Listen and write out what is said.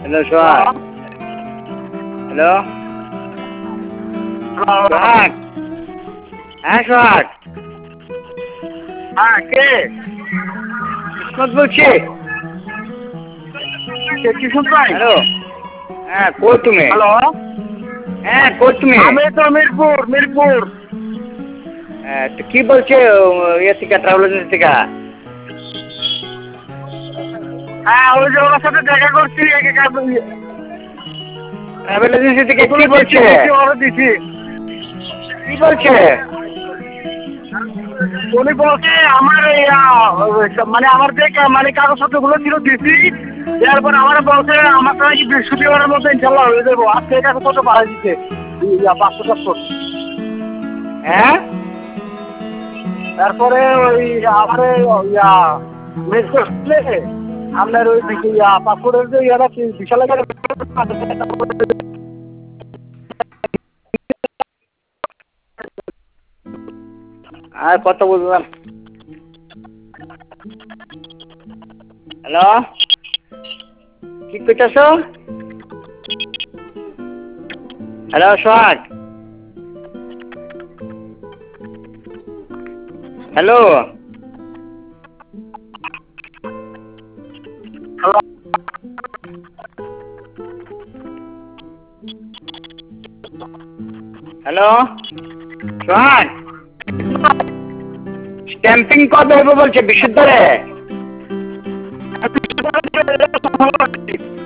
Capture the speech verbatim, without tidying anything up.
Hello Sohag. Hello সোহাগ। হ্যাঁ সোহাগ। হ্যাঁ কে? কিসমত বলছি। কিশোর ভাই? হ্যালো। হ্যাঁ কই তুমি? হ্যালো। হ্যাঁ কই তুমি? আমি তো মিরপুর মিরপুর। হ্যাঁ তো কি বলছে ইয়ে থেকে ট্রাভেল এজেন্সি থেকে? হ্যাঁ ওই যে ওনার সাথে দেখা করছি। ট্রাভেল এজেন্সি থেকে কি বলছে? অর্ডার দিছি। কি বলছে? উনি বলছে আমার এই, আহ, মানে আমার যে মানে কাগজপত্র গুলো ছিল দিছি, এরপর আমার বলছে আমার নাকি বৃহস্পতিবারের মধ্যে ইনশাল্লাহ হয়ে যাবো। আজকে কাগজপত্র পাঠাই দিচ্ছে পাঁচশো পাঁচশো। হ্যাঁ তারপরে ওই আমার ইয়া মেস করলে আপনার ওই ইয়া পাসপোর্টের যে ইয়াটা বিশাল আর কত বুঝলাম। হ্যালো কি করতেছ? Hello Sohag. Hello hello Sohag. Stamping কবে হবে বলছে বিশুদ্ধরে?